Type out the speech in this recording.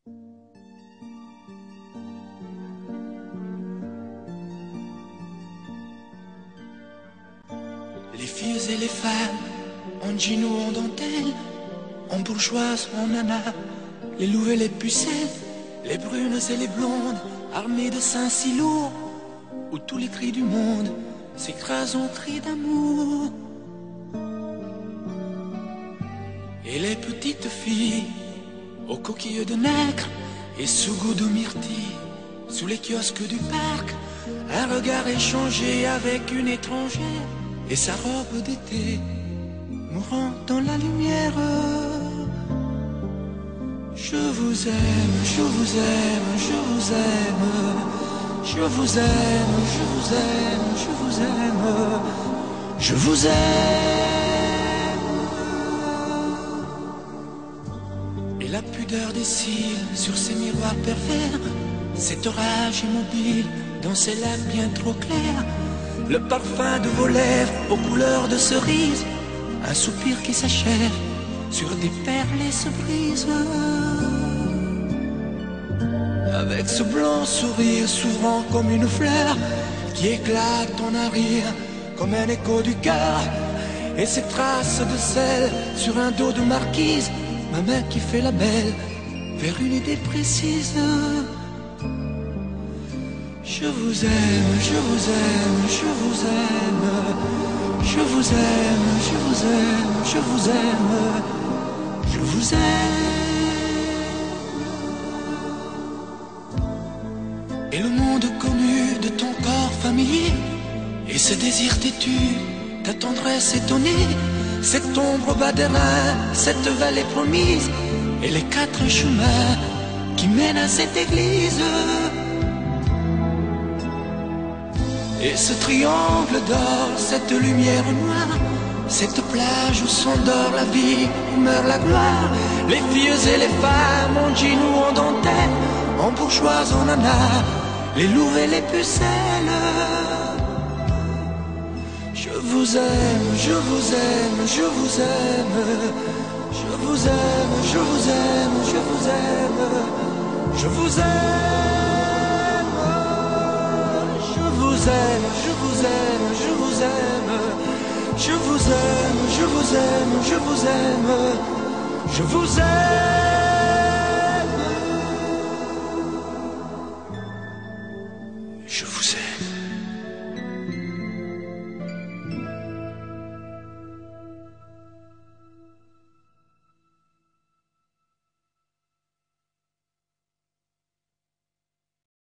Les filles et les femmes, en jean ou en dentelle, en bourgeoise ou en nana, les loups et les pucelles, les brunes et les blondes, armées de seins si lourds, où tous les cris du monde s'écrasent en cris d'amour. Et les petites filles, aux coquilles de nacre et sous goût de myrtille, sous les kiosques du parc, un regard échangé avec une étrangère et sa robe d'été mourant dans la lumière. Je vous aime, je vous aime, je vous aime, je vous aime, je vous aime, je vous aime, je vous aime. Et la pudeur des cils sur ces miroirs pervers, cet orage immobile dans ces lacs bien trop clairs, le parfum de vos lèvres aux couleurs de cerise, un soupir qui s'achève sur des perles et se brise. Avec ce blanc sourire s'ouvrant comme une fleur qui éclate en un rire comme un écho du cœur, et ces traces de sel sur un dos de marquise, ma main qui fait la belle vers une idée précise. Je vous aime, je vous aime, je vous aime, je vous aime, je vous aime, je vous aime, je vous aime. Et le monde connu de ton corps familier, et ce désir têtu, ta tendresse étonnée, cette ombre au bas des reins, cette vallée promise, et les quatre chemins qui mènent à cette église. Et ce triangle d'or, cette lumière noire, cette plage où s'endort la vie, où meurt la gloire, les filles et les femmes en jean ou en dentelle, en bourgeoise, en nana, les loups et les pucelles. Je vous aime, je vous aime, je vous aime, je vous aime, je vous aime, je vous aime, je vous aime. Je vous aime, je vous aime, je vous aime, je vous aime, je vous aime, je vous aime, je vous aime.